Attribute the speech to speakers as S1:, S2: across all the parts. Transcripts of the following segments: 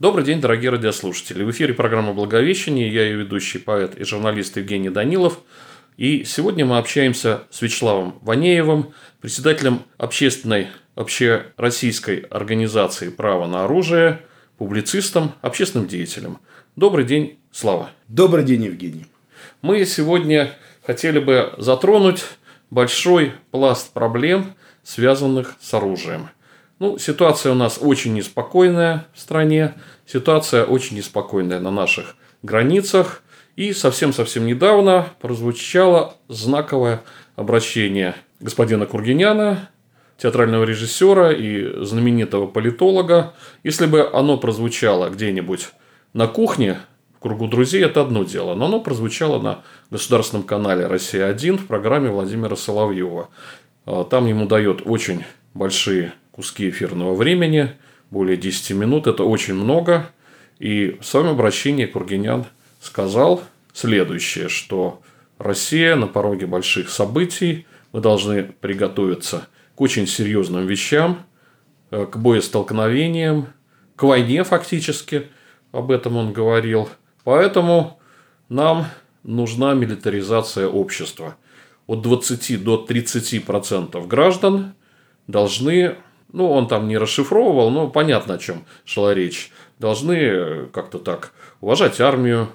S1: Добрый день, дорогие радиослушатели. В эфире программа «Благовещение». Я ее ведущий, поэт и журналист Евгений Данилов. И сегодня мы общаемся с Вячеславом Ванеевым, председателем общественной общероссийской организации «Право на оружие», публицистом, общественным деятелем. Добрый день, Слава.
S2: Добрый день, Евгений.
S1: Мы сегодня хотели бы затронуть большой пласт проблем, связанных с оружием. Ситуация у нас очень неспокойная в стране, ситуация очень неспокойная на наших границах. И совсем-совсем недавно прозвучало знаковое обращение господина Кургиняна, театрального режиссера и знаменитого политолога. Если бы оно прозвучало где-нибудь на кухне, в кругу друзей, это одно дело. Но оно прозвучало на государственном канале «Россия-1» в программе Владимира Соловьева. Там ему дают очень большие куски эфирного времени, более 10 минут. Это очень много. И в своем обращении Кургинян сказал следующее, что Россия на пороге больших событий, мы должны приготовиться к очень серьезным вещам, к боестолкновениям, к войне фактически, об этом он говорил. Поэтому нам нужна милитаризация общества. От 20 до 30% граждан должны, он там не расшифровывал, но понятно, о чем шла речь, должны как-то так уважать армию,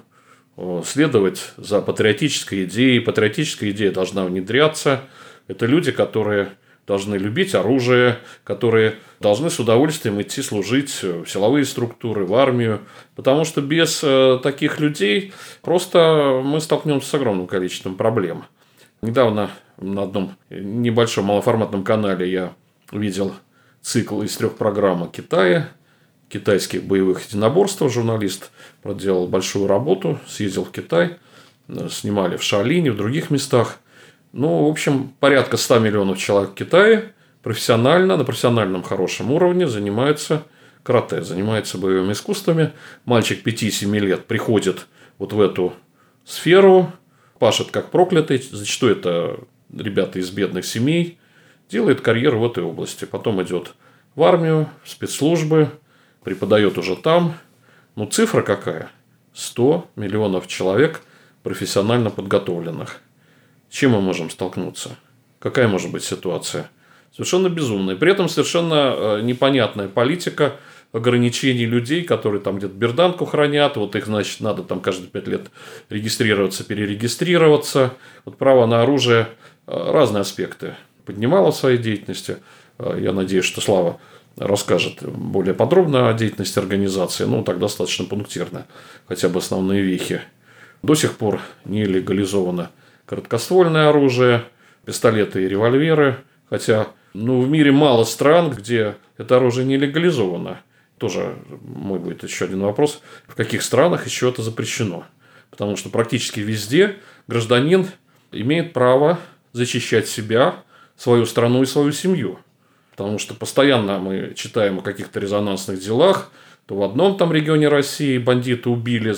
S1: следовать за патриотической идеей. Патриотическая идея должна внедряться. Это люди, которые должны любить оружие, которые должны с удовольствием идти служить в силовые структуры, в армию. Потому что без таких людей просто мы столкнемся с огромным количеством проблем. Недавно на одном небольшом малоформатном канале я видел цикл из 3 программ о Китае, китайских боевых единоборств. Журналист проделал большую работу, съездил в Китай, снимали в Шаолине, в других местах. В общем, порядка 100 миллионов человек в Китае профессионально, на профессиональном хорошем уровне занимаются карате, занимаются боевыми искусствами. Мальчик 5-7 лет приходит вот в эту сферу, пашет как проклятый, зачастую это ребята из бедных семей, делает карьеру в этой области. Потом идет в армию, в спецслужбы, преподает уже там. Цифра какая? 100 миллионов человек профессионально подготовленных. С чем мы можем столкнуться? Какая может быть ситуация? Совершенно безумная. При этом совершенно непонятная политика ограничений людей, которые там где-то берданку хранят. Вот их, значит, надо там каждые 5 лет регистрироваться, перерегистрироваться. Право на оружие разные аспекты поднимало в своей деятельности. Я надеюсь, что Слава расскажет более подробно о деятельности организации. Так достаточно пунктирно. Хотя бы основные вехи. До сих пор не легализовано короткоствольное оружие, пистолеты и револьверы. Хотя в мире мало стран, где это оружие не легализовано. Тоже мой будет еще один вопрос. В каких странах еще это запрещено? Потому что практически везде гражданин имеет право защищать себя, свою страну и свою семью. Потому что постоянно мы читаем о каких-то резонансных делах. То в одном там регионе России бандиты убили,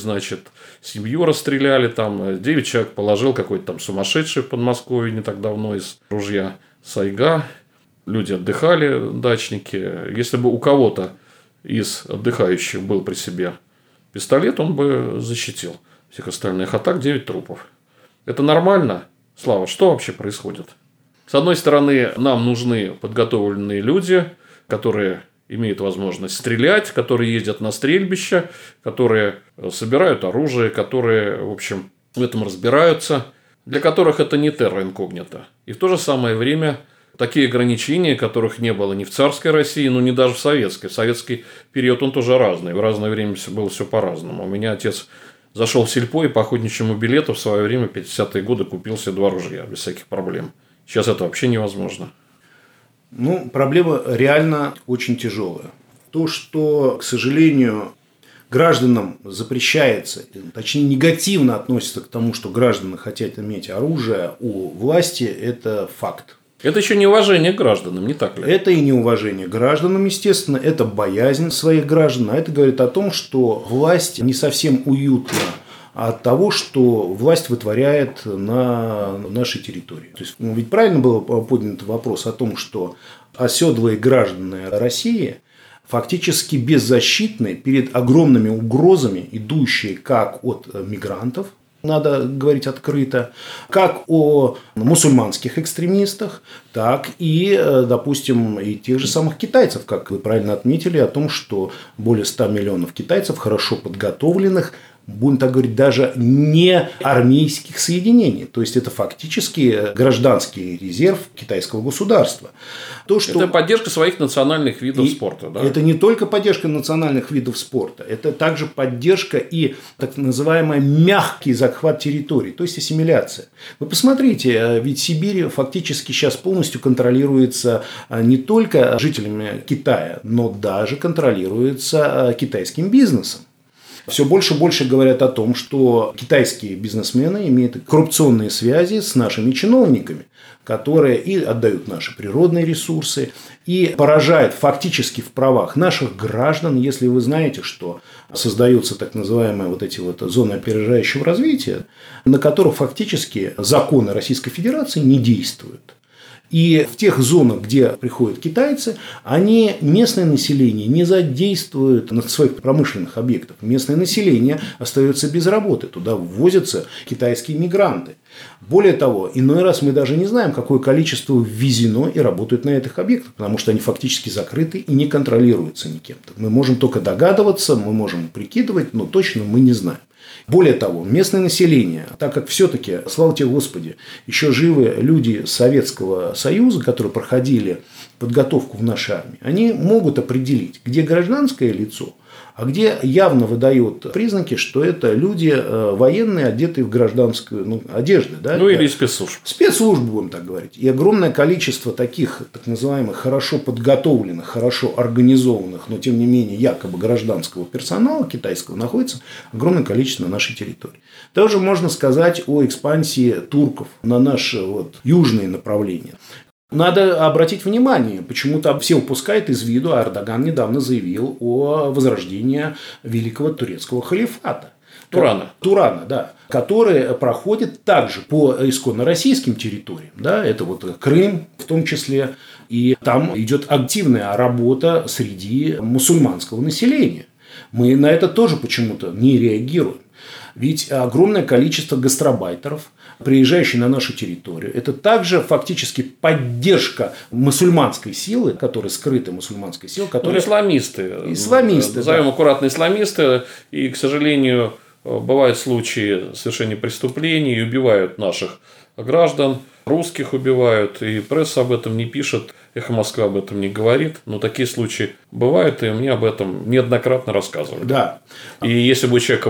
S1: семью расстреляли, 9 человек положил какой-то там сумасшедший в Подмосковье не так давно из ружья Сайга. Люди отдыхали, дачники. Если бы у кого-то из отдыхающих был при себе пистолет, он бы защитил всех остальных. А так 9 трупов. Это нормально? Слава, что вообще происходит? С одной стороны, нам нужны подготовленные люди, которые имеют возможность стрелять, которые ездят на стрельбища, которые собирают оружие, которые, в общем, в этом разбираются, для которых это не терра инкогнита. И в то же самое время такие ограничения, которых не было ни в царской России, ни даже в советской. В советский период он тоже разный. В разное время было все по-разному. У меня отец зашел в сельпо и по охотничьему билету в свое время, 50-е годы, купил себе 2 ружья без всяких проблем. Сейчас это вообще невозможно.
S2: Проблема реально очень тяжелая. То, что, к сожалению, гражданам запрещается, точнее, негативно относится к тому, что граждане хотят иметь оружие у власти, это факт.
S1: Это еще неуважение к гражданам, не так ли?
S2: Это и неуважение к гражданам, естественно, это боязнь своих граждан. А это говорит о том, что власть не совсем уютна от того, что власть вытворяет на нашей территории. То есть, ведь правильно был поднят вопрос о том, что оседлые граждане России фактически беззащитны перед огромными угрозами, идущие как от мигрантов, надо говорить открыто, как о мусульманских экстремистах, так и, допустим, и тех же самых китайцев, как вы правильно отметили, о том, что более 100 миллионов китайцев хорошо подготовленных, будем так говорить, даже не армейских соединений. То есть, это фактически гражданский резерв китайского государства.
S1: Это поддержка своих национальных видов спорта. Да?
S2: Это не только поддержка национальных видов спорта, это также поддержка и так называемый мягкий захват территорий, то есть ассимиляция. Вы посмотрите, ведь Сибирь фактически сейчас полностью контролируется не только жителями Китая, но даже контролируется китайским бизнесом. Все больше и больше говорят о том, что китайские бизнесмены имеют коррупционные связи с нашими чиновниками, которые и отдают наши природные ресурсы, и поражают фактически в правах наших граждан, если вы знаете, что создаются так называемые вот эти вот зоны опережающего развития, на которых фактически законы Российской Федерации не действуют. И в тех зонах, где приходят китайцы, они местное население не задействуют на своих промышленных объектах. Местное население остается без работы. Туда ввозятся китайские мигранты. Более того, иной раз мы даже не знаем, какое количество ввезено и работают на этих объектах, потому что они фактически закрыты и не контролируются никем-то. Мы можем только догадываться, мы можем прикидывать, но точно мы не знаем. Более того, местное население, так как все-таки, слава тебе Господи, еще живы люди Советского Союза, которые проходили подготовку в нашей армии, они могут определить, где гражданское лицо, а где явно выдает признаки, что это люди военные, одетые в гражданскую одежду. Да?
S1: Или спецслужб.
S2: Спецслужбы, будем так говорить. И огромное количество таких, так называемых, хорошо подготовленных, хорошо организованных, но тем не менее якобы гражданского персонала китайского находится огромное количество на нашей территории. Также можно сказать о экспансии турков на наши южные направления. Надо обратить внимание, почему-то все упускают из виду, а Эрдоган недавно заявил о возрождении великого турецкого халифата. Турана, да, который проходит также по исконно российским территориям. Да, это Крым в том числе. И там идет активная работа среди мусульманского населения. Мы на это тоже почему-то не реагируем. Ведь огромное количество гастарбайтеров, приезжающих на нашу территорию, это также фактически поддержка мусульманской силы, которые скрыты мусульманской силой.
S1: Исламисты. Назовем аккуратно исламисты. И, к сожалению, бывают случаи совершения преступлений и убивают наших граждан. Русских убивают, и пресса об этом не пишет, Эхо Москвы об этом не говорит, но такие случаи бывают, и мне об этом неоднократно рассказывали.
S2: Да.
S1: И если бы у человека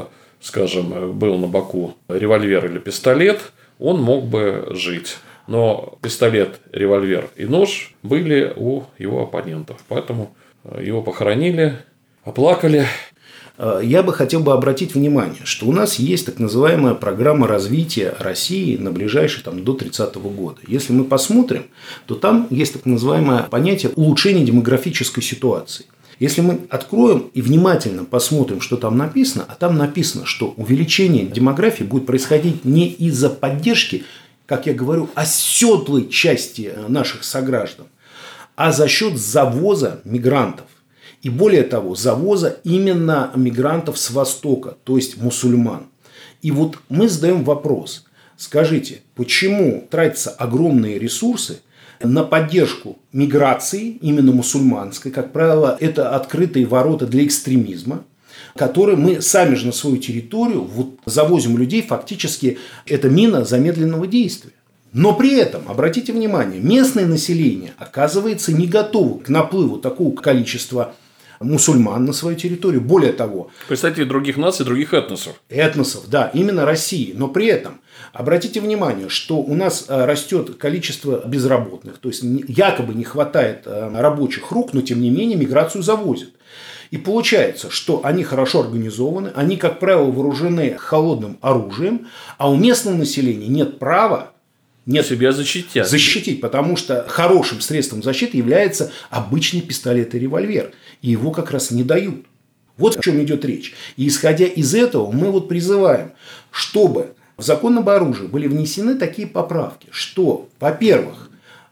S1: был на боку револьвер или пистолет, он мог бы жить. Но пистолет, револьвер и нож были у его оппонентов. Поэтому его похоронили, оплакали.
S2: Я бы хотел обратить внимание, что у нас есть так называемая программа развития России на ближайшие до 30-го года. Если мы посмотрим, то там есть так называемое понятие улучшения демографической ситуации. Если мы откроем и внимательно посмотрим, что там написано, а там написано, что увеличение демографии будет происходить не из-за поддержки, как я говорю, оседлой части наших сограждан, а за счет завоза мигрантов. И более того, завоза именно мигрантов с Востока, то есть мусульман. И мы задаем вопрос. Скажите, почему тратятся огромные ресурсы на поддержку миграции, именно мусульманской? Как правило, это открытые ворота для экстремизма, которые мы сами же на свою территорию завозим людей, фактически это мина замедленного действия. Но при этом, обратите внимание, местное население оказывается не готово к наплыву такого количества мусульман на свою территорию. Более того,
S1: представители других наций, других этносов.
S2: Этносов, да, именно России. Но при этом, обратите внимание, что у нас растет количество безработных. То есть, якобы не хватает рабочих рук, но тем не менее миграцию завозят. И получается, что они хорошо организованы, они, как правило, вооружены холодным оружием, а у местного населения нет права
S1: себя защитить,
S2: потому что хорошим средством защиты является обычный пистолет и револьвер. И его как раз не дают. Вот о чем идет речь. И исходя из этого, мы призываем, чтобы в закон об оружии были внесены такие поправки, что, во-первых,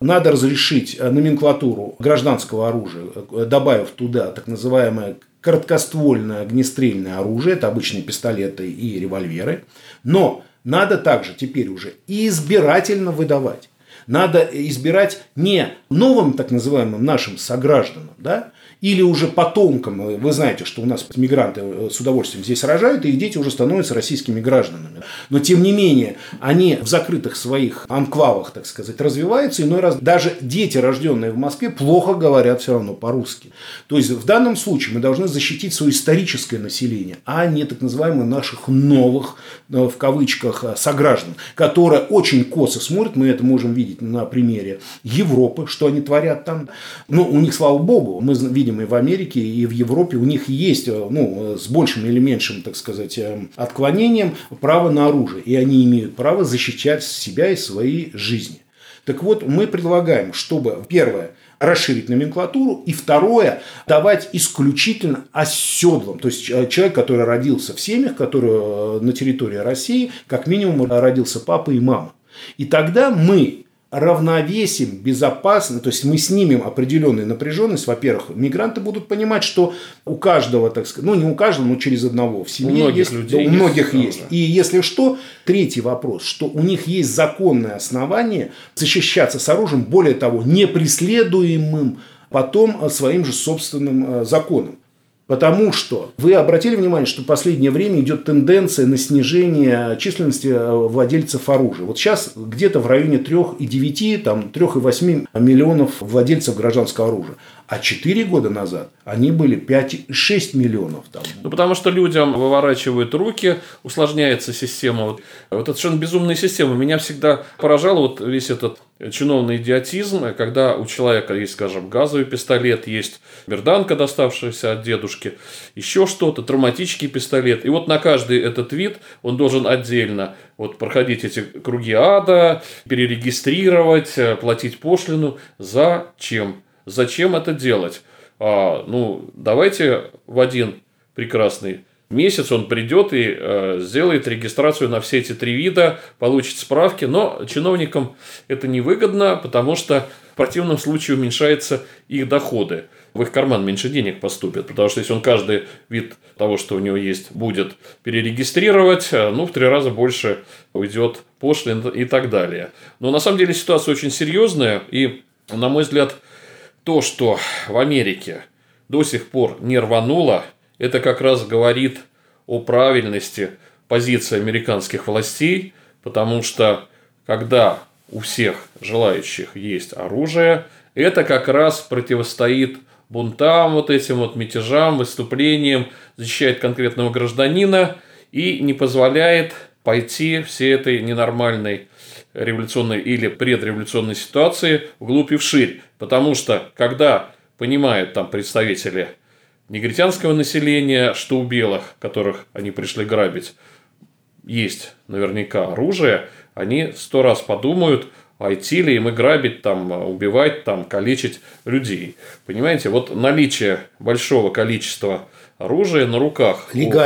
S2: надо разрешить номенклатуру гражданского оружия, добавив туда так называемое короткоствольное огнестрельное оружие, это обычные пистолеты и револьверы, но надо также теперь уже и избирательно выдавать. Надо избирать не новым так называемым нашим согражданам, да, или уже потомкам. Вы знаете, что у нас мигранты с удовольствием здесь рожают, и их дети уже становятся российскими гражданами. Но, тем не менее, они в закрытых своих анклавах, так сказать, развиваются. Иной раз даже дети, рожденные в Москве, плохо говорят все равно по-русски. То есть, в данном случае мы должны защитить свое историческое население, а не так называемых наших новых, в кавычках, сограждан, которые очень косо смотрят. Мы это можем видеть на примере Европы, что они творят там. Но у них, слава богу, мы видим и в Америке, и в Европе, у них есть, с большим или меньшим, так сказать, отклонением право на оружие. И они имеют право защищать себя и свои жизни. Так вот, мы предлагаем, чтобы, первое, расширить номенклатуру, и второе, давать исключительно оседлым. То есть, человек, который родился в семьях, который на территории России, как минимум родился папа и мама. И тогда мы равновесим безопасно, то есть мы снимем определенную напряженность. Во-первых, мигранты будут понимать, что у каждого, так сказать, не у каждого, но через одного в семье есть, у многих есть. И если что, третий вопрос, что у них есть законное основание защищаться с оружием, более того, непреследуемым потом своим же собственным законом. Потому что вы обратили внимание, что в последнее время идет тенденция на снижение численности владельцев оружия. Вот сейчас где-то в районе 3,9, 3,8 миллионов владельцев гражданского оружия. А 4 года назад они были 5,6 миллионов.
S1: Потому что людям выворачивают руки, усложняется система. Вот это совершенно безумная система. Меня всегда поражал весь этот чиновный идиотизм, когда у человека есть, скажем, газовый пистолет, есть берданка, доставшаяся от дедушки, еще что-то, травматический пистолет. И вот на каждый этот вид он должен отдельно проходить эти круги ада, перерегистрировать, платить пошлину. Зачем? Зачем это делать? Давайте в один прекрасный месяц он придет и сделает регистрацию на все эти 3 вида, получит справки, но чиновникам это невыгодно, потому что в противном случае уменьшаются их доходы. В их карман меньше денег поступит, потому что если он каждый вид того, что у него есть, будет перерегистрировать, в 3 раза больше уйдет пошлин и так далее. Но на самом деле ситуация очень серьезная, и, на мой взгляд, то, что в Америке до сих пор не рвануло, это как раз говорит о правильности позиции американских властей, потому что когда у всех желающих есть оружие, это как раз противостоит бунтам, этим мятежам, выступлениям, защищает конкретного гражданина и не позволяет пойти всей этой ненормальной революционной или предреволюционной ситуации вглубь и вширь. Потому что, когда понимают представители негритянского населения, что у белых, которых они пришли грабить, есть наверняка оружие, они 100 раз подумают, идти ли им и грабить, убивать, калечить людей. Понимаете, наличие большого количества оружия на руках.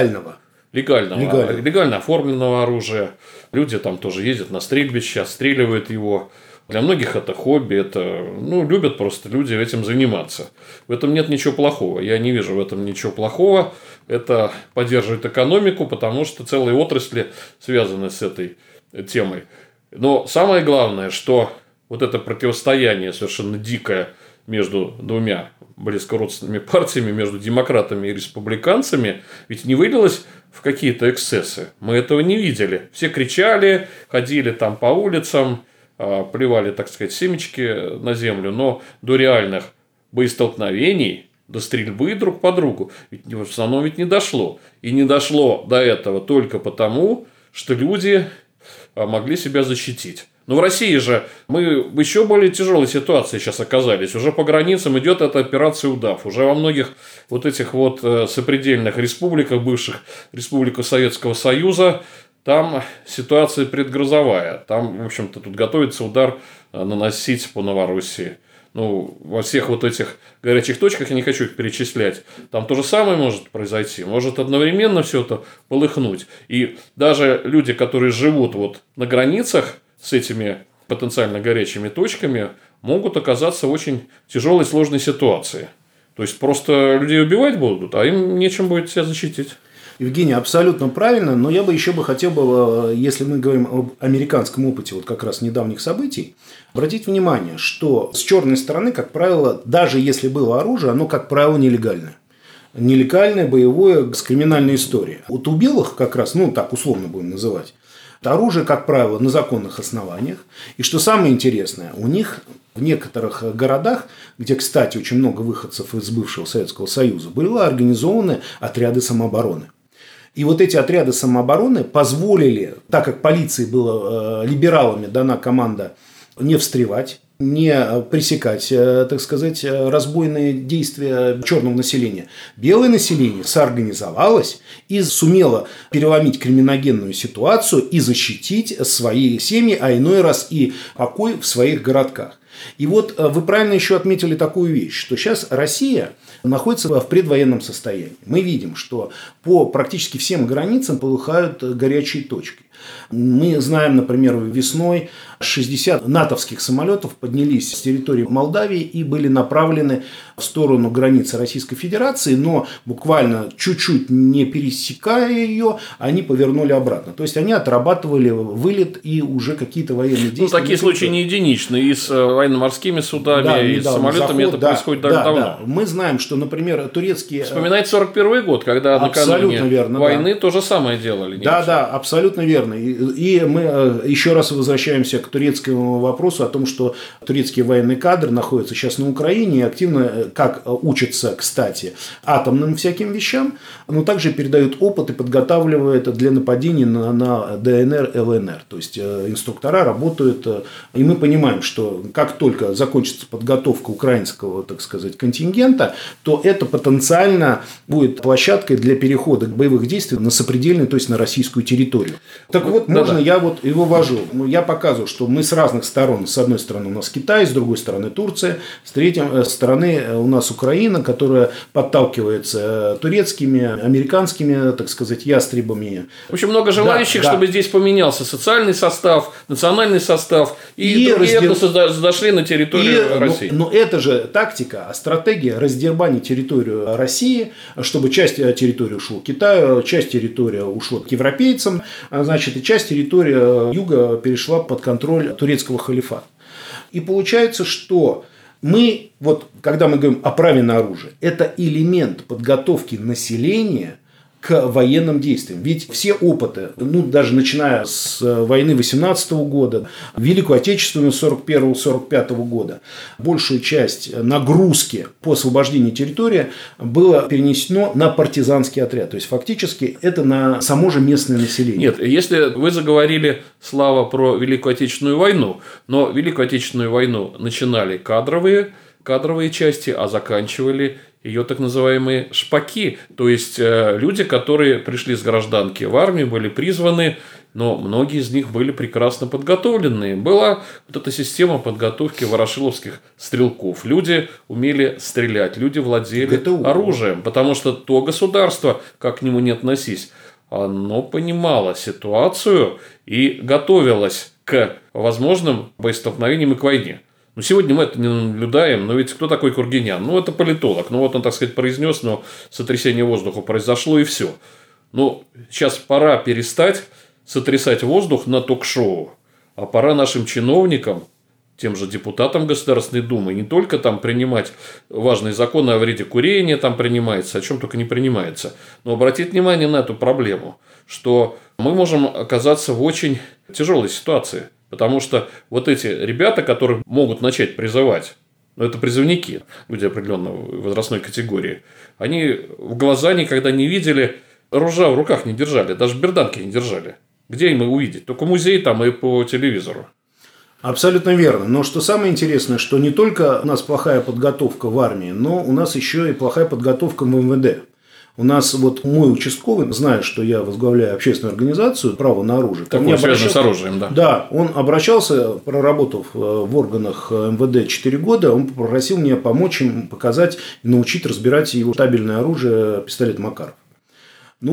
S1: Легально оформленного оружия. Люди тоже ездят на стрельбище, отстреливают его. Для многих это хобби, это любят просто люди этим заниматься. В этом нет ничего плохого. Я не вижу в этом ничего плохого. Это поддерживает экономику, потому что целые отрасли связаны с этой темой. Но самое главное, что это противостояние совершенно дикое между двумя близкородственными партиями, между демократами и республиканцами, ведь не вылилось в какие-то эксцессы. Мы этого не видели. Все кричали, ходили по улицам, плевали, так сказать, семечки на землю, но до реальных боестолкновений, до стрельбы друг по другу ведь в основном не дошло. И не дошло до этого только потому, что люди могли себя защитить. Но в России же мы в еще более тяжелой ситуации сейчас оказались. Уже по границам идет эта операция «Удав». Уже во многих этих сопредельных республиках, бывших республиках Советского Союза, там ситуация предгрозовая. Там, в общем-то, тут готовится удар наносить по Новороссии. Во всех этих горячих точках, я не хочу их перечислять, там то же самое может произойти. Может одновременно все это полыхнуть. И даже люди, которые живут на границах с этими потенциально горячими точками, могут оказаться в очень тяжелой, сложной ситуации. То есть, просто людей убивать будут, а им нечем будет себя защитить.
S2: Евгений, абсолютно правильно, но я бы еще хотел бы, если мы говорим об американском опыте вот как раз недавних событий, обратить внимание, что с черной стороны, как правило, даже если было оружие, оно, как правило, нелегальное. Нелегальное, боевое, с криминальной историей. Вот у белых как раз, так условно будем называть, это оружие, как правило, на законных основаниях. И что самое интересное, у них в некоторых городах, где, кстати, очень много выходцев из бывшего Советского Союза, были организованы отряды самообороны. И вот эти отряды самообороны позволили, так как полиции была либералами дана команда не встревать, не пресекать, так сказать, разбойные действия черного населения, белое население соорганизовалось и сумело переломить криминогенную ситуацию и защитить свои семьи, а иной раз и покой в своих городках. И вот вы правильно еще отметили такую вещь, что сейчас Россия находится в предвоенном состоянии. Мы видим, что по практически всем границам полыхают горячие точки. Мы знаем, например, весной 60 натовских самолетов поднялись с территории Молдавии и были направлены в сторону границы Российской Федерации, но буквально чуть-чуть не пересекая ее, они повернули обратно. То есть, они отрабатывали вылет и уже какие-то военные действия.
S1: Такие случаи не единичные. И с военно-морскими судами, и с самолетами это происходит даже давно. Да.
S2: Мы знаем, что, например, турецкие...
S1: Вспоминать 41 год, когда накануне войны то же самое делали.
S2: Да, абсолютно верно. И мы еще раз возвращаемся к турецкому вопросу о том, что турецкие военные кадры находятся сейчас на Украине и активно, как учатся, кстати, атомным всяким вещам, но также передают опыт и подготавливают для нападений на ДНР, ЛНР. То есть, инструктора работают, и мы понимаем, что как только закончится подготовка украинского, так сказать, контингента, то это потенциально будет площадкой для перехода к боевых действиям на сопредельную, то есть на российскую территорию. Так вот, можно я вот его ввожу. Я показываю, что мы с разных сторон. С одной стороны у нас Китай, с другой стороны Турция, с третьей стороны у нас Украина, которая подталкивается турецкими, американскими, так сказать, ястребами.
S1: В общем, много желающих, чтобы здесь поменялся социальный состав, национальный состав, и другие этносы зашли на территорию России.
S2: Но это же тактика, стратегия раздербанить территорию России, чтобы часть территории ушла Китаю, часть территории ушла к европейцам, значит, и часть территории юга перешла под контроль турецкого халифата. И получается, что мы, вот когда мы говорим о праве на оружие, это элемент подготовки населения к военным действиям. Ведь все опыты, даже начиная с войны 18 года, Великую Отечественную 41-45 года, большую часть нагрузки по освобождению территории было перенесено на партизанский отряд. То есть, фактически, это на само же местное население.
S1: Нет, если вы заговорили, Слава, про Великую Отечественную войну, но Великую Отечественную войну начинали кадровые части, а заканчивали ее так называемые шпаки, то есть люди, которые пришли с гражданки в армию, были призваны, но многие из них были прекрасно подготовлены. Была вот эта система подготовки ворошиловских стрелков. Люди умели стрелять, люди владели оружием, потому что то государство, как к нему не относись, оно понимало ситуацию и готовилось к возможным боестолкновениям и к войне. Сегодня мы это не наблюдаем, но ведь кто такой Кургинян? Это политолог. Вот он, так сказать, произнес, но сотрясение воздуха произошло, и все. Сейчас пора перестать сотрясать воздух на ток-шоу, а пора нашим чиновникам, тем же депутатам Государственной Думы, не только там принимать важные законы о вреде курения, там принимается, о чем только не принимается, но обратить внимание на эту проблему, что мы можем оказаться в очень тяжелой ситуации. Потому что вот эти ребята, которые могут начать призывать, это призывники, люди определенной возрастной категории, они в глаза никогда не видели, ружья в руках не держали, даже берданки не держали. Где им увидеть? Только в музее там и по телевизору.
S2: Абсолютно верно. Но что самое интересное, что не только у нас плохая подготовка в армии, но у нас еще и плохая подготовка в МВД. У нас мой участковый, зная, что я возглавляю общественную организацию «Право на оружие».
S1: Такое связано с оружием, да.
S2: Да, он обращался, проработав в органах МВД 4 года, он попросил меня помочь им показать и научить разбирать его табельное оружие, пистолет Макаров.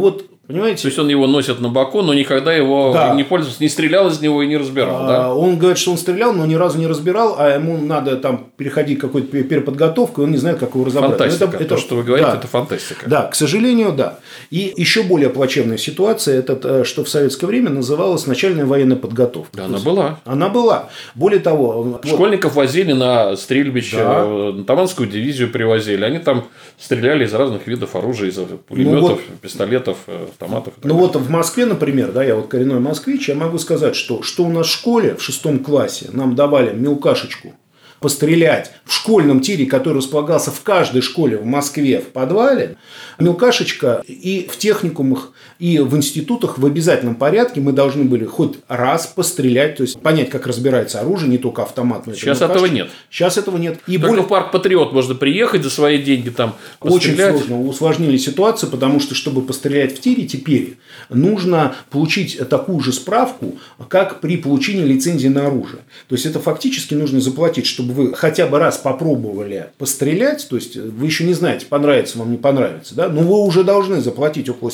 S2: Понимаете?
S1: То есть он его носит на боку, но никогда его не пользовался, не стрелял из него и не разбирал, да?
S2: Он говорит, что он стрелял, но ни разу не разбирал, а ему надо там переходить какую-то переподготовку, и он не знает, как его разобрать.
S1: Фантастика. То, что вы говорите, это фантастика.
S2: Да, к сожалению, да. И еще более плачевная ситуация, это что в советское время называлось начальная военная подготовка.
S1: Да, она была.
S2: Она была. Более того...
S1: Школьников возили на стрельбище, на Таманскую дивизию привозили. Они там стреляли из разных видов оружия, из пулеметов, пистолетов, автоматов.
S2: Вот в Москве, например, да, я вот коренной москвич, я могу сказать, что у нас в школе в 6 классе нам давали мелкашечку пострелять в школьном тире, который располагался в каждой школе в Москве в подвале, мелкашечка, и в техникумах, и в институтах в обязательном порядке мы должны были хоть раз пострелять, то есть понять, как разбирается оружие, не только автомат. Но
S1: сейчас этого нет.
S2: Сейчас этого нет. И
S1: только в парк Патриот можно приехать за свои деньги там пострелять.
S2: Очень сложно. Усложнили ситуацию, потому что, чтобы пострелять в тире, теперь нужно получить такую же справку, как при получении лицензии на оружие. То есть, это фактически нужно заплатить, чтобы вы хотя бы раз попробовали пострелять, то есть, вы еще не знаете, понравится вам, не понравится, да? Но вы уже должны заплатить около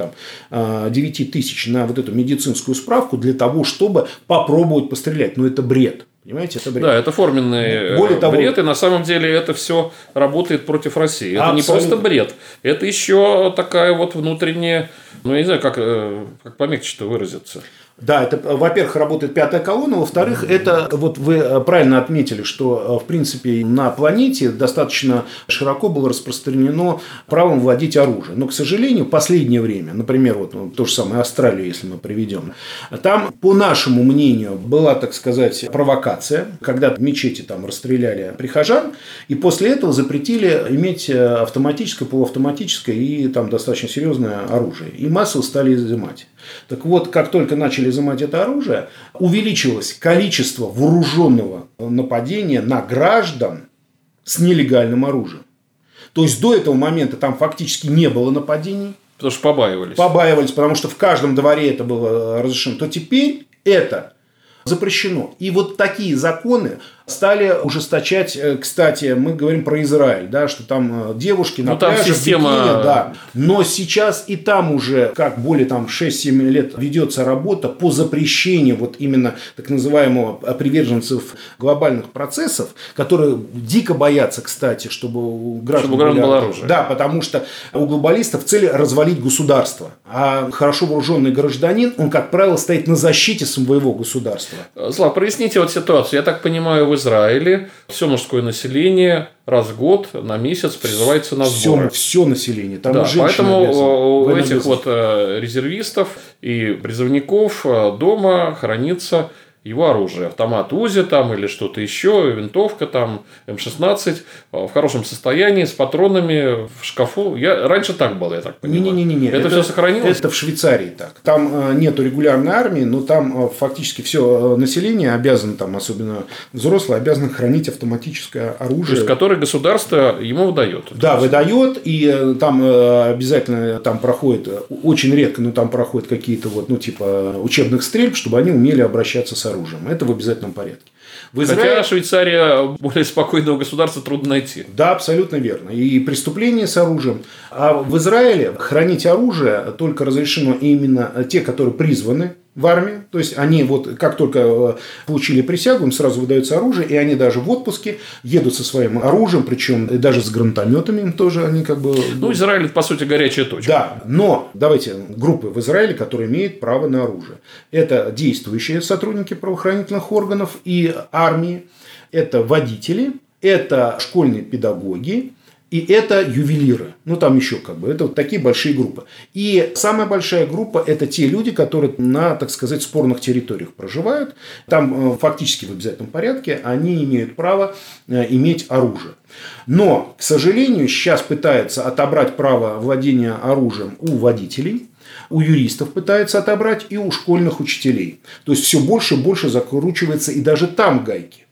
S2: 7-9 тысяч на вот эту медицинскую справку для того, чтобы попробовать пострелять. Но это бред. Понимаете, это бред.
S1: Да, это форменный бред, и на самом деле это все работает против России. Это не просто бред, это еще такая вот внутренняя, я не знаю, как помягче-то выразиться.
S2: Да, это, во-первых, работает пятая колонна, во-вторых, это, вот вы правильно отметили, что, в принципе, на планете достаточно широко было распространено правом владеть оружием. Но, к сожалению, в последнее время, например, вот то же самое Австралию, если мы приведем, там, по нашему мнению, была, так сказать, провокация, когда в мечети там расстреляли прихожан, и после этого запретили иметь автоматическое, полуавтоматическое и там достаточно серьезное оружие. И массово стали изымать. Так вот, как только начали изымать это оружие, увеличилось количество вооруженного нападения на граждан с нелегальным оружием. То есть, до этого момента там фактически не было нападений.
S1: Потому что побаивались.
S2: Побаивались, потому что в каждом дворе это было разрешено. То теперь это запрещено. И вот такие законы стали ужесточать. Кстати, мы говорим про Израиль, да, что там девушки на пляже,
S1: там система...
S2: бикини, да. Но сейчас и там уже, как более 6-7 лет ведется работа по запрещению вот именно так называемого приверженцев глобальных процессов, которые дико боятся, кстати, чтобы у граждан
S1: было оружие.
S2: Да, потому что у глобалистов цель развалить государство. А хорошо вооруженный гражданин, он, как правило, стоит на защите своего государства.
S1: Слава, проясните вот ситуацию. Я так понимаю, в Израиле все мужское население раз в год на месяц призывается на сборы.
S2: Все население. Там
S1: да, поэтому у этих вот резервистов и призывников дома хранится его оружие. Автомат УЗИ там или что-то еще, винтовка там, М16 в хорошем состоянии, с патронами в шкафу. Раньше так было, я так понимаю.
S2: Не.
S1: Это все сохранилось?
S2: Это в Швейцарии так. Там нету регулярной армии, но там фактически все население обязано, там, особенно взрослые, обязаны хранить автоматическое оружие.
S1: То есть, которое государство ему выдает.
S2: Да, выдает, и там обязательно там проходит, очень редко, но там проходят какие-то типа учебных стрельб, чтобы они умели обращаться с оружием. Это в обязательном порядке.
S1: Хотя Швейцария более спокойного государства трудно найти.
S2: Да, абсолютно верно. И преступления с оружием. А в Израиле хранить оружие только разрешено именно те, которые призваны в армию. То есть, они вот как только получили присягу, им сразу выдается оружие, и они даже в отпуске едут со своим оружием, причем даже с гранатометами им тоже они как бы...
S1: Израиль это, по сути, горячая точка.
S2: Да, но давайте группы в Израиле, которые имеют право на оружие. Это действующие сотрудники правоохранительных органов и армии, это водители, это школьные педагоги, и это ювелиры. Там еще это вот такие большие группы. И самая большая группа – это те люди, которые на, так сказать, спорных территориях проживают. Там фактически в обязательном порядке они имеют право иметь оружие. Но, к сожалению, сейчас пытаются отобрать право владения оружием у водителей, у юристов пытаются отобрать и у школьных учителей. То есть, все больше и больше закручивается и даже там гайки.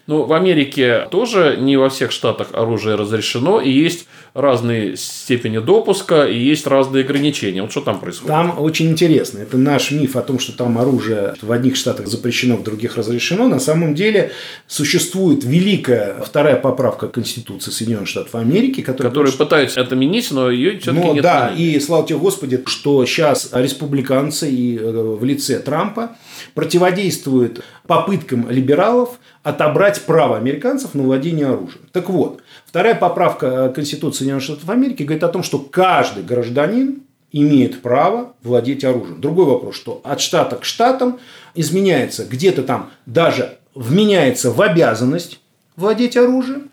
S1: Ну, в Америке тоже не во всех штатах оружие разрешено, и есть разные степени допуска, и есть разные ограничения. Вот что там происходит?
S2: Там очень интересно. Это наш миф о том, что там оружие в одних штатах запрещено, в других разрешено. На самом деле существует великая вторая поправка Конституции Соединенных Штатов Америки,
S1: которая пытается отменить, но ее все-таки нет.
S2: Да, и слава тебе Господи, что сейчас республиканцы и в лице Трампа противодействуют попыткам либералов отобрать право американцев на владение оружием. Так вот, вторая поправка Конституции Соединенных Штатов Америки говорит о том, что каждый гражданин имеет право владеть оружием. Другой вопрос, что от штата к штатам изменяется, где-то там даже вменяется в обязанность владеть оружием,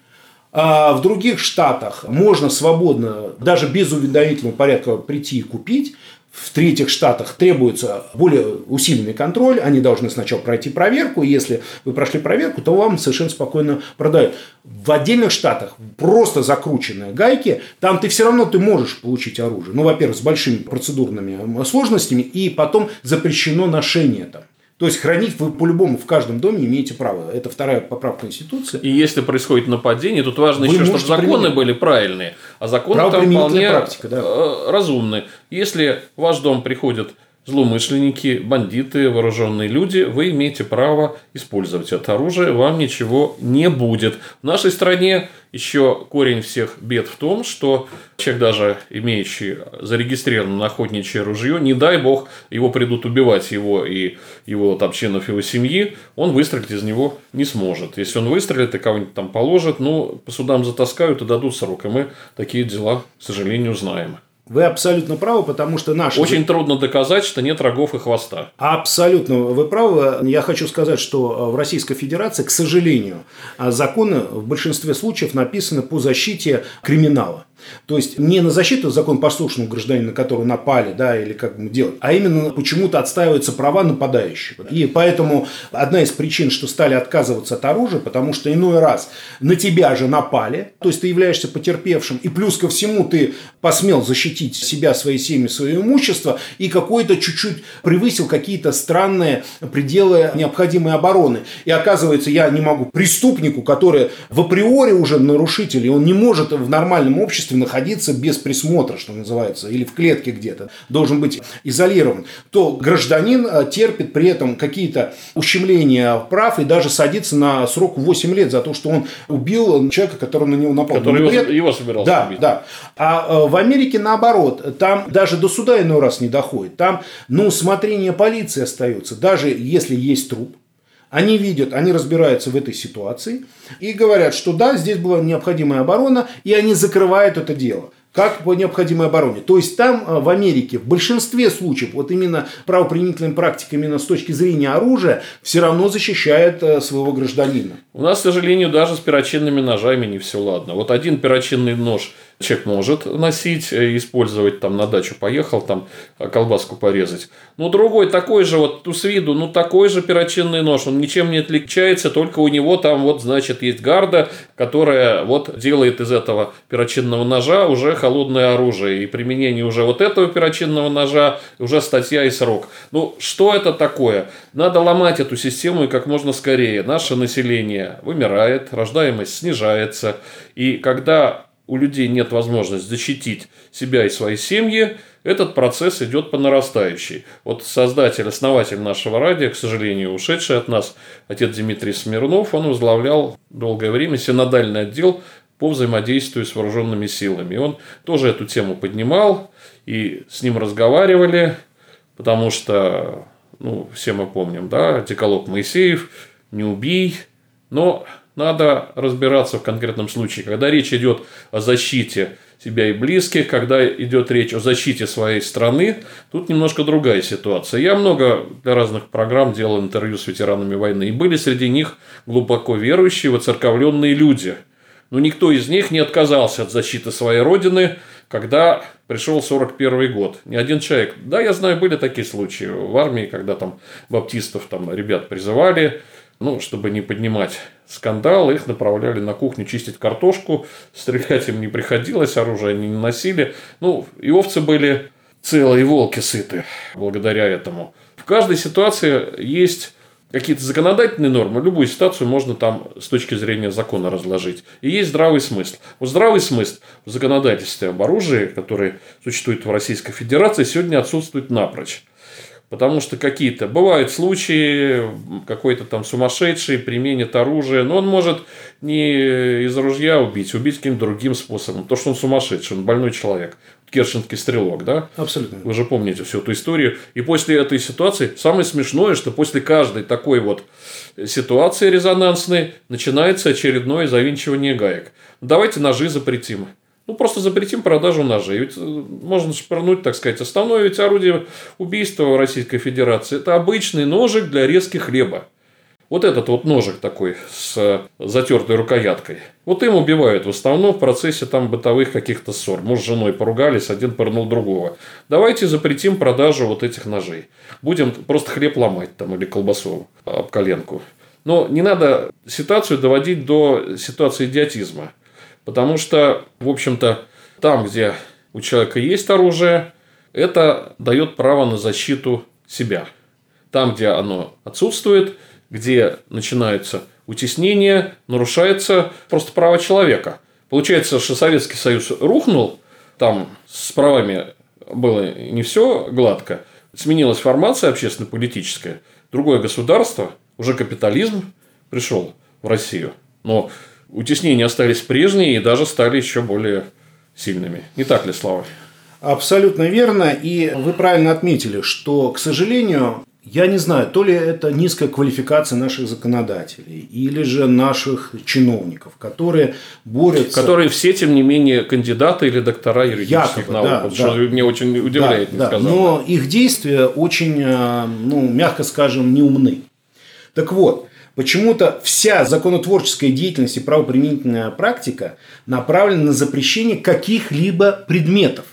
S2: а в других штатах можно свободно, даже без уведомительного порядка прийти и купить. В третьих штатах требуется более усиленный контроль. Они должны сначала пройти проверку. И если вы прошли проверку, то вам совершенно спокойно продают. В отдельных штатах просто закрученные гайки. Там ты можешь получить оружие. Ну, во-первых, с большими процедурными сложностями. И потом запрещено ношение там. То есть, хранить вы по-любому в каждом доме имеете право. Это вторая поправка Конституции.
S1: И если происходит нападение, тут важно еще, чтобы законы были правильные. А законы там вполне разумные. Если в ваш дом приходят злоумышленники, бандиты, вооруженные люди, вы имеете право использовать это оружие, вам ничего не будет. В нашей стране еще корень всех бед в том, что человек, даже имеющий зарегистрированное охотничье ружье, не дай бог, его придут убивать, его и его там членов его семьи, он выстрелить из него не сможет. Если он выстрелит и кого-нибудь там положит, по судам затаскают и дадут срок. И мы такие дела, к сожалению, знаем.
S2: Вы абсолютно правы, потому что наши...
S1: Очень трудно доказать, что нет рогов и хвоста.
S2: Абсолютно вы правы. Я хочу сказать, что в Российской Федерации, к сожалению, законы в большинстве случаев написаны по защите криминала. То есть, не на защиту законопослушного гражданина, на которого напали, да, или как бы делать, а именно почему-то отстаиваются права нападающих. И поэтому одна из причин, что стали отказываться от оружия, потому что иной раз на тебя же напали, то есть, ты являешься потерпевшим, и плюс ко всему ты посмел защитить себя, свои семьи, свое имущество, и какой-то чуть-чуть превысил какие-то странные пределы необходимой обороны. И оказывается, я не могу преступнику, который в априори уже нарушитель, и он не может в нормальном обществе находиться без присмотра, что называется, или в клетке где-то, должен быть изолирован, то гражданин терпит при этом какие-то ущемления прав и даже садится на срок 8 лет за то, что он убил человека, который на него напал.
S1: Который его собирался убить.
S2: Да. А в Америке наоборот, там даже до суда иной раз не доходит. Там на усмотрение полиции остается, даже если есть труп. Они видят, они разбираются в этой ситуации и говорят, что да, здесь была необходимая оборона, и они закрывают это дело. Как по необходимой обороне. То есть, там в Америке в большинстве случаев вот именно правоприменительная практика именно с точки зрения оружия все равно защищает своего гражданина.
S1: У нас, к сожалению, даже с перочинными ножами не все ладно. Вот один перочинный нож человек может носить, использовать, там на дачу поехал, там колбаску порезать. Но другой такой же, вот с виду, такой же перочинный нож, он ничем не отличается, только у него там вот, значит, есть гарда, которая вот делает из этого перочинного ножа уже холодное оружие. И применение уже вот этого перочинного ножа уже статья и срок. Что это такое? Надо ломать эту систему и как можно скорее. Наше население вымирает, рождаемость снижается. И когда у людей нет возможности защитить себя и свои семьи, этот процесс идет по нарастающей. Вот создатель, основатель нашего радио, к сожалению, ушедший от нас, отец Дмитрий Смирнов, он возглавлял долгое время синодальный отдел по взаимодействию с вооруженными силами. И он тоже эту тему поднимал, и с ним разговаривали, потому что, все мы помним, да, декалог Моисеев, не убий, но надо разбираться в конкретном случае. Когда речь идет о защите себя и близких, когда идет речь о защите своей страны, тут немножко другая ситуация. Я много для разных программ делал интервью с ветеранами войны, и были среди них глубоко верующие, воцерковленные люди. Но никто из них не отказался от защиты своей родины, когда пришел 1941 год. Ни один человек. Да, я знаю, были такие случаи в армии, когда там баптистов ребят призывали, чтобы не поднимать скандал, их направляли на кухню чистить картошку, стрелять им не приходилось, оружие они не носили. И овцы были целые, и волки сыты благодаря этому. В каждой ситуации есть какие-то законодательные нормы, любую ситуацию можно там с точки зрения закона разложить. И есть здравый смысл. Вот здравый смысл в законодательстве об оружии, который существует в Российской Федерации, сегодня отсутствует напрочь. Потому что какие-то бывают случаи, какой-то там сумасшедший применит оружие, но он может не из ружья убить каким-то другим способом. То, что он сумасшедший, он больной человек. Керченский стрелок, да?
S2: Абсолютно.
S1: Вы же помните всю эту историю. И после этой ситуации, самое смешное, что после каждой такой вот ситуации резонансной начинается очередное завинчивание гаек. Давайте ножи запретим. Ну, просто запретим продажу ножей. Ведь можно шпырнуть, так сказать, основное ведь орудие убийства в Российской Федерации – это обычный ножик для резки хлеба. Вот этот вот ножик такой с затертой рукояткой. Вот им убивают в основном в процессе там бытовых каких-то ссор. Муж с женой поругались, один пырнул другого. Давайте запретим продажу вот этих ножей. Будем просто хлеб ломать там или колбасу об коленку. Но не надо ситуацию доводить до ситуации идиотизма. Потому что, в общем-то, там, где у человека есть оружие, это дает право на защиту себя. Там, где оно отсутствует, где начинаются утеснения, нарушается просто право человека. Получается, что Советский Союз рухнул, там с правами было не все гладко, сменилась формация общественно-политическая, другое государство, уже капитализм пришел в Россию, но утеснения остались прежние и даже стали еще более сильными. Не так ли, Слава?
S2: Абсолютно верно. И вы правильно отметили, что, к сожалению, я не знаю, то ли это низкая квалификация наших законодателей или же наших чиновников, которые борются...
S1: Которые все, тем не менее, кандидаты или доктора юридических наук.
S2: Да,
S1: вот что меня очень удивляет.
S2: Да, но их действия очень, мягко скажем, неумны. Так вот, почему-то вся законотворческая деятельность и правоприменительная практика направлена на запрещение каких-либо предметов.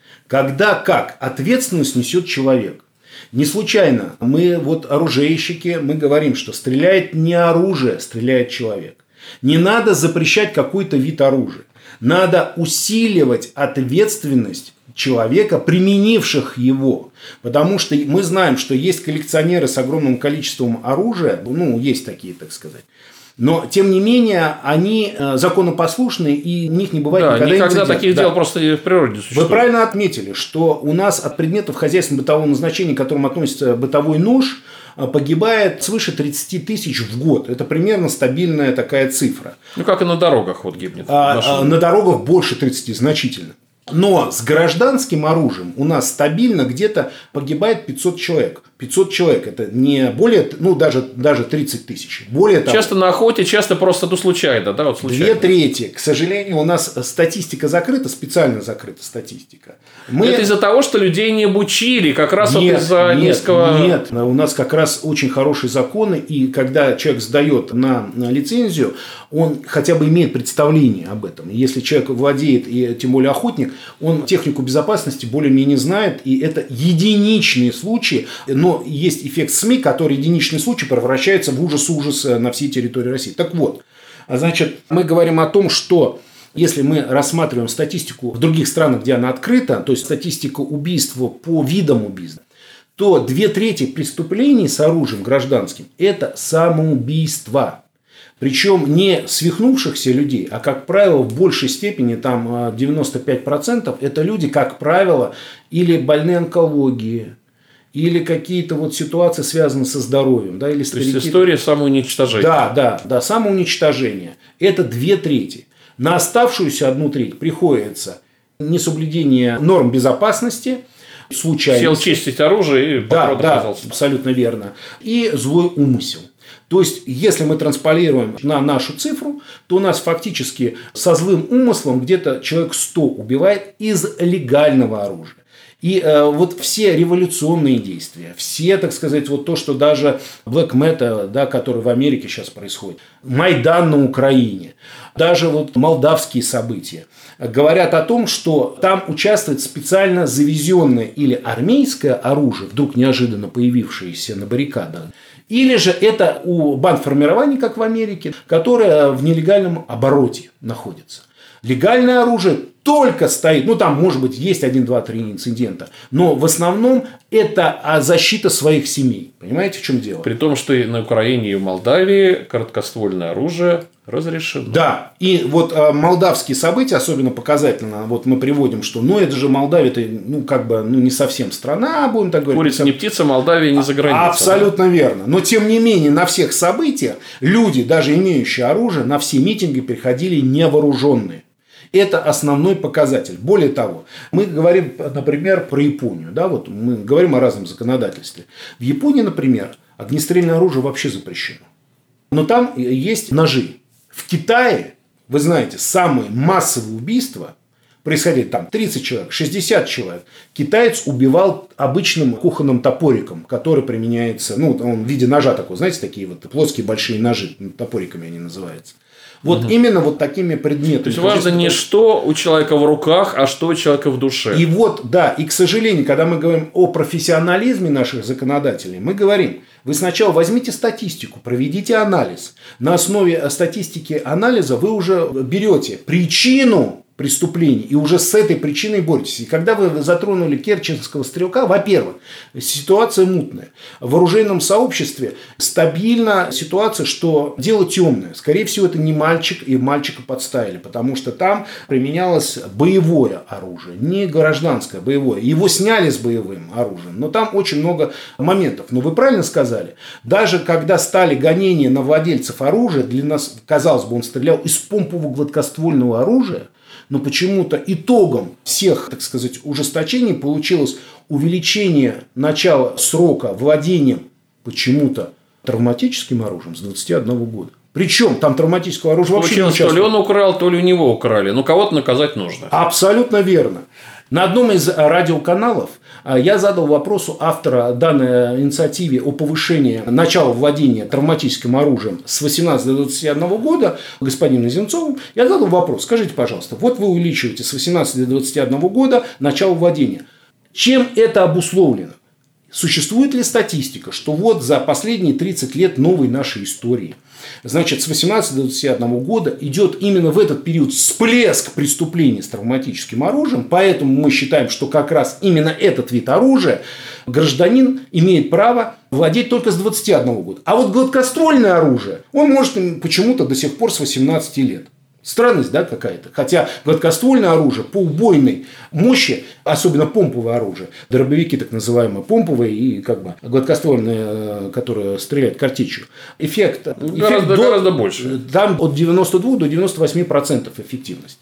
S2: Когда как ответственность несет человек. Не случайно мы, вот оружейщики, мы говорим, что стреляет не оружие, стреляет человек. Не надо запрещать какой-то вид оружия. Надо усиливать ответственность человека, применивших его. Потому что мы знаем, что есть коллекционеры с огромным количеством оружия, есть такие, так сказать. Но, тем не менее, они законопослушны, и у них не бывает никогда
S1: инцидентов. Таких дел просто в природе существует.
S2: Вы правильно отметили, что у нас от предметов хозяйственного бытового назначения, к которым относится бытовой нож, погибает свыше 30 тысяч в год. Это примерно стабильная такая цифра.
S1: Как и на дорогах вот гибнет.
S2: На дорогах больше 30, значительно. Но с гражданским оружием у нас стабильно где-то погибает 500 человек. 500 человек – это не более, даже 30 тысяч. Более того,
S1: часто на охоте, часто просто случайно. Да, вот случайно.
S2: 2/3. К сожалению, у нас статистика закрыта, специально закрыта статистика.
S1: Это из-за того, что людей не обучили, как раз из-за низкого...
S2: Нет, у нас как раз очень хорошие законы, и когда человек сдает на лицензию, он хотя бы имеет представление об этом. И если человек владеет, и тем более охотник, он технику безопасности более-менее знает, и это единичные случаи, но есть эффект СМИ, который единичный случай превращается в ужас на всей территории России. Так вот, значит, мы говорим о том, что если мы рассматриваем статистику в других странах, где она открыта, то есть статистику убийств по видам убийств, то 2/3 преступлений с оружием гражданским – это самоубийство. Причем не свихнувшихся людей, а, как правило, в большей степени, там 95% это люди, как правило, или больные онкологией, или какие-то вот ситуации, связанные со здоровьем. Да, или старики.
S1: То есть история самоуничтожения.
S2: Да, самоуничтожение. Это 2/3. На оставшуюся 1/3 приходится несоблюдение норм безопасности, случайность.
S1: Сел чистить оружие и
S2: оказался. Абсолютно верно. И злой умысел. То есть, если мы транспалируем на нашу цифру, то у нас фактически со злым умыслом где-то человек 100 убивает из легального оружия. И вот все революционные действия, все, так сказать, вот то, что даже Black Matter, да, который в Америке сейчас происходит, Майдан на Украине, даже вот молдавские события, говорят о том, что там участвует специально завезенное или армейское оружие, вдруг неожиданно появившееся на баррикадах, или же это у бандформирований, как в Америке, которое в нелегальном обороте находится. Легальное оружие только стоит, ну там может быть есть 1, 2, 3 инцидента, но в основном это защита своих семей. Понимаете, в чем дело?
S1: При том, что и на Украине, и в Молдавии короткоствольное оружие разрешено.
S2: Да, и вот молдавские события особенно показательно, вот мы приводим, что это же Молдавия, это не совсем страна, будем так говорить.
S1: Курица не птица, Молдавия не за границей.
S2: Абсолютно верно. Но тем не менее на всех событиях люди, даже имеющие оружие, на все митинги приходили невооруженные. Это основной показатель. Более того, мы говорим, например, про Японию. Да, вот мы говорим о разном законодательстве. В Японии, например, огнестрельное оружие вообще запрещено. Но там есть ножи. В Китае, вы знаете, самые массовые убийства происходили там 30 человек, 60 человек. Китаец убивал обычным кухонным топориком, который применяется, он в виде ножа такой, знаете, такие вот плоские большие ножи, топориками они называются. Вот именно вот такими предметами.
S1: То есть важно не что у человека в руках, а что у человека в душе.
S2: И вот, да, и к сожалению, когда мы говорим о профессионализме наших законодателей, мы говорим, вы сначала возьмите статистику, проведите анализ. На основе статистики анализа вы уже берете причину преступлений и уже с этой причиной боретесь. И когда вы затронули керченского стрелка, во-первых, ситуация мутная. В оружейном сообществе стабильна ситуация, что дело темное. Скорее всего, это не мальчик, и мальчика подставили, потому что там применялось боевое оружие, не гражданское, боевое. Его сняли с боевым оружием, но там очень много моментов. Но вы правильно сказали, даже когда стали гонения на владельцев оружия, для нас, казалось бы, он стрелял из помпового гладкоствольного оружия, но почему-то итогом всех, так сказать, ужесточений получилось увеличение начала срока владением почему-то травматическим оружием с 21 года. Причем там травматического оружия вообще не участвует.
S1: То ли он украл, то ли у него украли. Но кого-то наказать нужно.
S2: Абсолютно верно. На одном из радиоканалов я задал вопросу автора данной инициативе о повышении начала владения травматическим оружием с 18 до 21 года господину Земцову. Я задал вопрос. Скажите, пожалуйста, вот вы увеличиваете с 18 до 21 года начало владения. Чем это обусловлено? Существует ли статистика, что вот за последние 30 лет новой нашей истории, значит, с 18 до 21 года идет именно в этот период всплеск преступлений с травматическим оружием, поэтому мы считаем, что как раз именно этот вид оружия гражданин имеет право владеть только с 21 года. А вот гладкоствольное оружие он может почему-то до сих пор с 18 лет. Странность, да, какая-то. Хотя гладкоствольное оружие по убойной мощи, особенно помповое оружие, дробовики так называемые помповые и гладкоствольные, которые стреляют картечью, эффект
S1: гораздо больше.
S2: Там от 92 до 98% эффективность.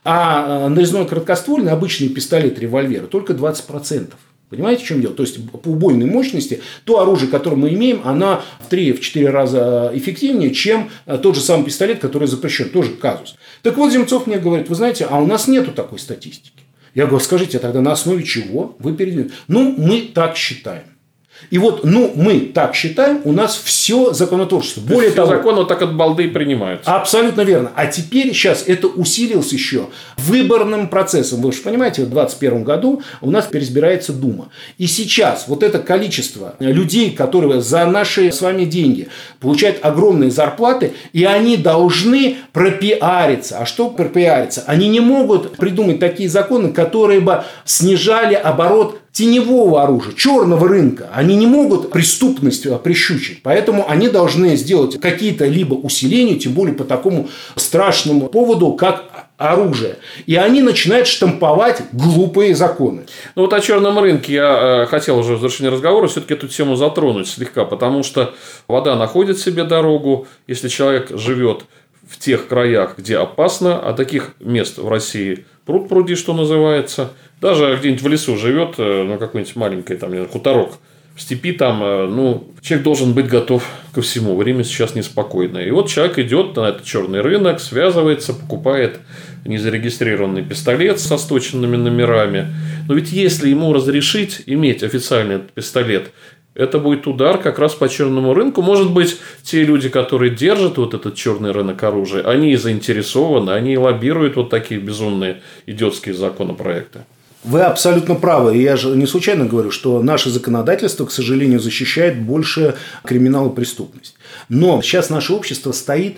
S2: А нарезной короткоствольный обычный пистолет-револьвер только 20%. Понимаете, в чем дело? То есть, по убойной мощности, то оружие, которое мы имеем, оно в 3-4 раза эффективнее, чем тот же самый пистолет, который запрещен. Тоже казус. Так вот, Земцов мне говорит, вы знаете, а у нас нету такой статистики. Я говорю, скажите, а тогда на основе чего вы передвинули? Мы так считаем. И вот, мы так считаем, у нас все законотворчество.
S1: Более того, законы вот так от балды принимаются.
S2: Абсолютно верно. А теперь сейчас это усилилось еще выборным процессом. Вы же понимаете, в 2021 году у нас переизбирается Дума. И сейчас вот это количество людей, которые за наши с вами деньги получают огромные зарплаты, и они должны пропиариться. А что пропиариться? Они не могут придумать такие законы, которые бы снижали оборот теневого оружия, черного рынка. Они не могут преступность прищучить. Поэтому они должны сделать какие-то либо усиления, тем более по такому страшному поводу, как оружие. И они начинают штамповать глупые законы.
S1: О черном рынке я хотел уже в завершении разговора все-таки эту тему затронуть слегка, потому что вода находит себе дорогу, если человек живет в тех краях, где опасно, а таких мест в России пруд-пруди, что называется. Даже где-нибудь в лесу живет, на какой-нибудь маленький хуторок в степи, там, человек должен быть готов ко всему. Время сейчас неспокойное. И вот человек идет на этот черный рынок, связывается, покупает незарегистрированный пистолет со сточенными номерами. Но ведь если ему разрешить иметь официальный этот пистолет, это будет удар как раз по черному рынку. Может быть, те люди, которые держат вот этот черный рынок оружия, они и заинтересованы, они и лоббируют вот такие безумные идиотские законопроекты.
S2: Вы абсолютно правы. И я же не случайно говорю, что наше законодательство, к сожалению, защищает больше криминал и преступность. Но сейчас наше общество стоит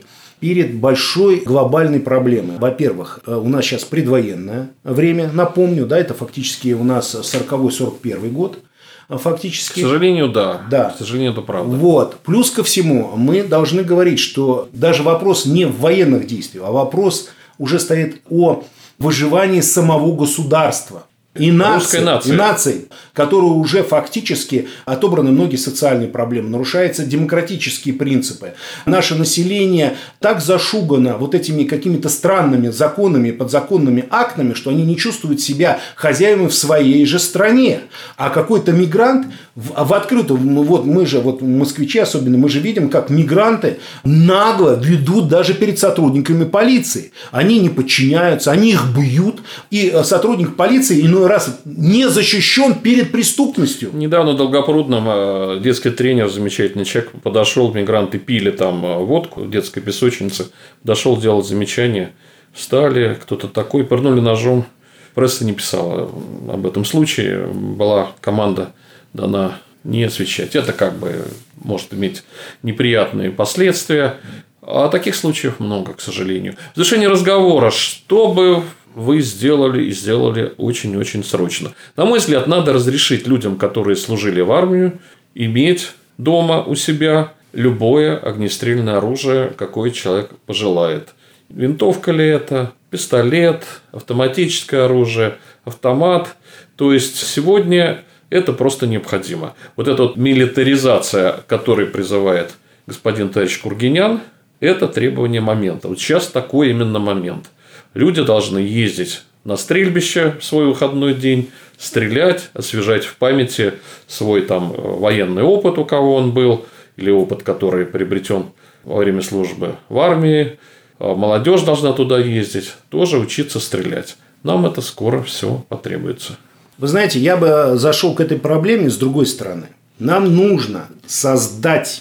S2: перед большой глобальной проблемой. Во-первых, у нас сейчас предвоенное время, напомню, да, это фактически у нас 40-41 год. Фактически.
S1: К сожалению, да.
S2: Да.
S1: К сожалению, это правда.
S2: Вот. Плюс ко всему, мы должны говорить, что даже вопрос не в военных действиях, а вопрос уже стоит о выживании самого государства. И нации, которые уже фактически отобраны многие социальные проблемы, нарушаются демократические принципы. Наше население так зашугано вот этими какими-то странными законами, подзаконными актами, что они не чувствуют себя хозяевами в своей же стране. А какой-то мигрант в открытую, вот мы же, вот москвичи особенно, мы же видим, как мигранты нагло ведут даже перед сотрудниками полиции. Они не подчиняются, они их бьют, и сотрудник полиции иной раз не защищен перед преступностью.
S1: Недавно в Долгопрудном детский тренер, замечательный человек, подошел, мигранты пили там водку в детской песочнице, подошел делать замечание, встали, кто-то такой, пырнули ножом. Пресса не писала об этом случае, была команда дана не освещать. Это как бы может иметь неприятные последствия. А таких случаев много, к сожалению. В завершении разговора, что бы вы сделали и сделали очень-очень срочно? На мой взгляд, надо разрешить людям, которые служили в армию, иметь дома у себя любое огнестрельное оружие, какое человек пожелает. Винтовка ли это, пистолет, автоматическое оружие, автомат. То есть сегодня это просто необходимо. Вот эта вот милитаризация, к которой призывает господин товарищ Кургинян, это требование момента. Вот сейчас такой именно момент. Люди должны ездить на стрельбище в свой выходной день, стрелять, освежать в памяти свой там военный опыт, у кого он был, или опыт, который приобретен во время службы в армии. Молодежь должна туда ездить, тоже учиться стрелять. Нам это скоро все потребуется.
S2: Вы знаете, я бы зашел к этой проблеме с другой стороны. Нам нужно создать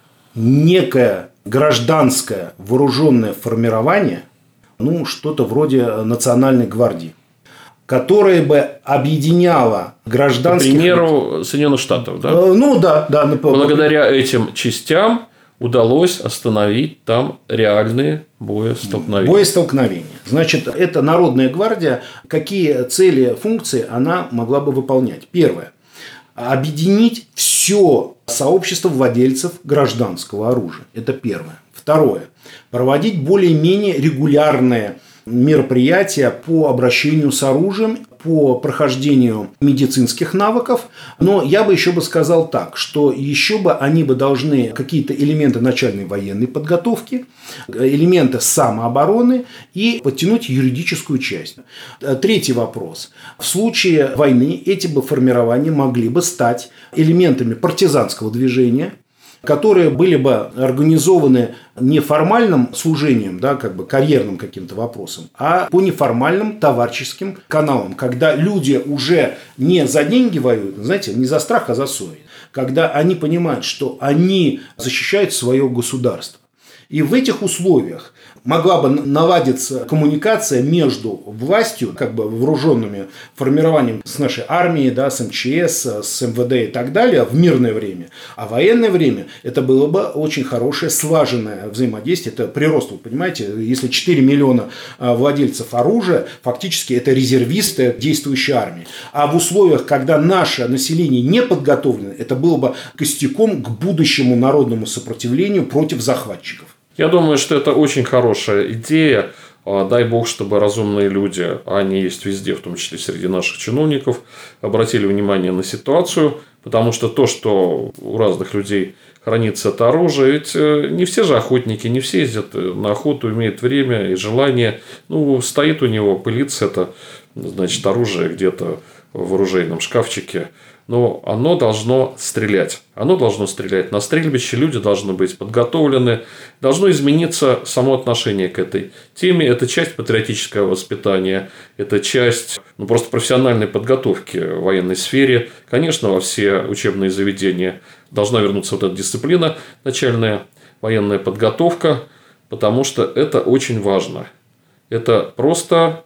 S2: некое гражданское вооруженное формирование, ну, что-то вроде Национальной гвардии, которое бы объединяло гражданских...
S1: К примеру, Соединенных Штатов, да?
S2: Ну, да.
S1: Благодаря этим частям удалось остановить там реальные боестолкновения.
S2: Значит, эта Народная гвардия, какие цели, функции она могла бы выполнять? Первое. Объединить все сообщество владельцев гражданского оружия. Это первое. Второе. Проводить более-менее регулярные мероприятия по обращению с оружием, по прохождению медицинских навыков. Но я бы еще сказал так, что еще бы они бы должны какие-то элементы начальной военной подготовки, элементы самообороны и подтянуть юридическую часть. Третий вопрос. В случае войны эти бы формирования могли бы стать элементами партизанского движения, которые были бы организованы не формальным служением, да, как бы карьерным каким-то вопросом, а по неформальным товарищеским каналам, когда люди уже не за деньги воюют, знаете, не за страх, а за совесть, когда они понимают, что они защищают свое государство. И в этих условиях могла бы наладиться коммуникация между властью, как бы вооруженными формированием с нашей армией, да, с МЧС, с МВД и так далее в мирное время. А в военное время это было бы очень хорошее слаженное взаимодействие. Это прирост, вы понимаете, если 4 миллиона владельцев оружия, фактически это резервисты действующей армии. А в условиях, когда наше население не подготовлено, это было бы костяком к будущему народному сопротивлению против захватчиков.
S1: Я думаю, что это очень хорошая идея. Дай бог, чтобы разумные люди, а они есть везде, в том числе среди наших чиновников, обратили внимание на ситуацию. Потому что то, что у разных людей хранится это оружие, ведь не все же охотники, не все ездят на охоту, имеют время и желание. Ну, стоит у него, пылится это, значит, оружие где-то в оружейном шкафчике. Но оно должно стрелять. Оно должно стрелять на стрельбище, люди должны быть подготовлены, должно измениться само отношение к этой теме. Это часть патриотического воспитания, это часть просто профессиональной подготовки в военной сфере. Конечно, во все учебные заведения должна вернуться вот эта дисциплина, начальная военная подготовка, потому что это очень важно. Это просто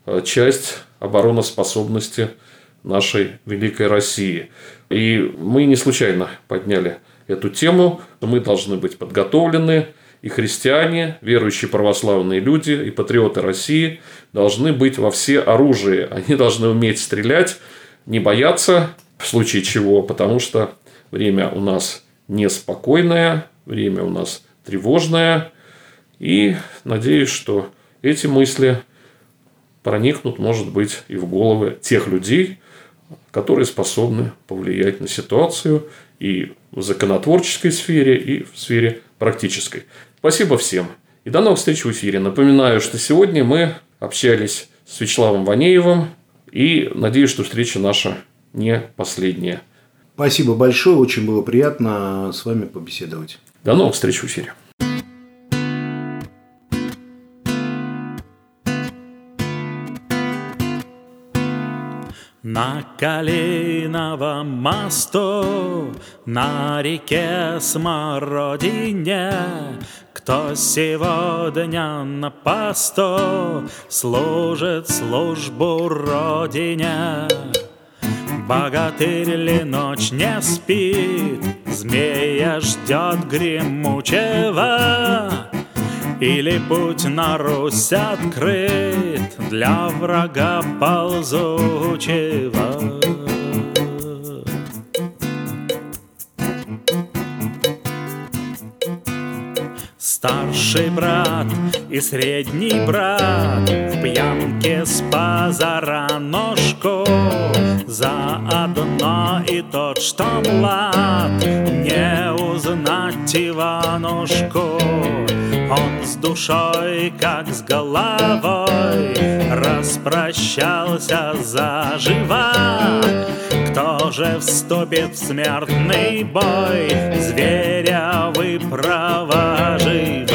S1: часть обороноспособности нашей великой России. И мы не случайно подняли эту тему. Мы должны быть подготовлены. и христиане, верующие православные люди, и патриоты России должны быть во всеоружии. Они должны уметь стрелять, не бояться, в случае чего, потому что время у нас неспокойное, время у нас тревожное. И надеюсь, что эти мысли проникнут, может быть, и в головы тех людей, которые способны повлиять на ситуацию и в законотворческой сфере, и в сфере практической. Спасибо всем. И до новых встреч в эфире. Напоминаю, что сегодня мы общались с Вячеславом Ванеевым. И надеюсь, что встреча наша не последняя.
S2: Спасибо большое. Очень было приятно с вами побеседовать.
S1: До новых встреч в эфире.
S3: На Калиновом мосту, на реке Смородине, кто сегодня на посту служит службу Родине. Богатырь ли ночь не спит, змея ждет гремучего, или путь на Русь открыт для врага ползучего. Старший брат и средний брат в пьянке с позараношку, заодно и тот, что млад, не узнать Иванушку. Он с душой, как с головой, распрощался заживо. Кто же вступит в смертный бой, зверя выпровоживать?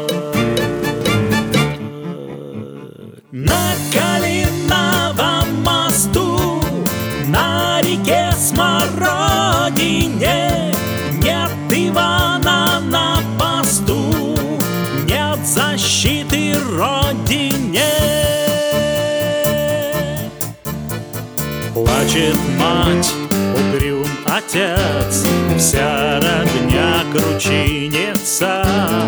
S3: На Калиновом мосту, на реке Смородине, нет Ивана на посту, нет защиты Родине. Плачет мать, угрюм отец, вся родня кручинится.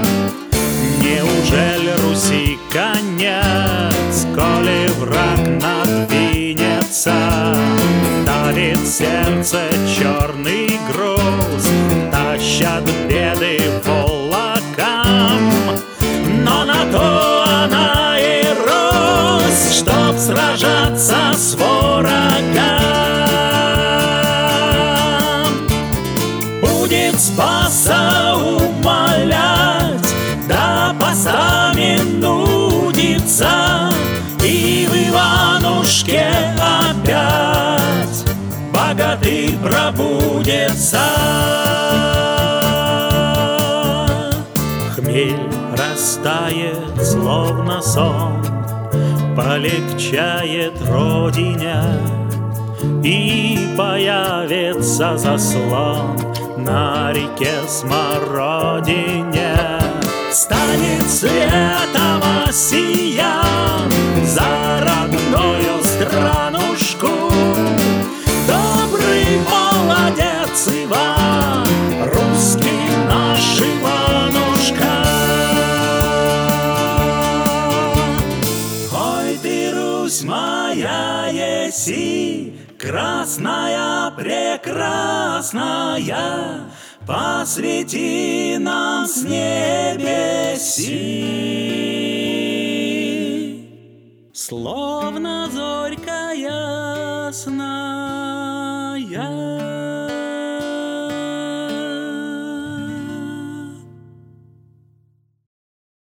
S3: Неужели Руси конец, коли враг надвинется? Давит сердце черный груз, тащат беды волокам. Но на то она и Русь, чтоб сражаться с врагом. Будет спаса умолять, да постами нудится, и в Иванушке опять богатырь пробудется. Хмель растает, словно сон, полегчает Родине, и появится заслон на реке Смородине. Станет светом осиян за родную странушку. Добрый молодец Иван, русский наш Иванушка. Ой ты, Русь моя, еси, красная, прекрасная, посвети нам с небеси. Словно зорька ясна,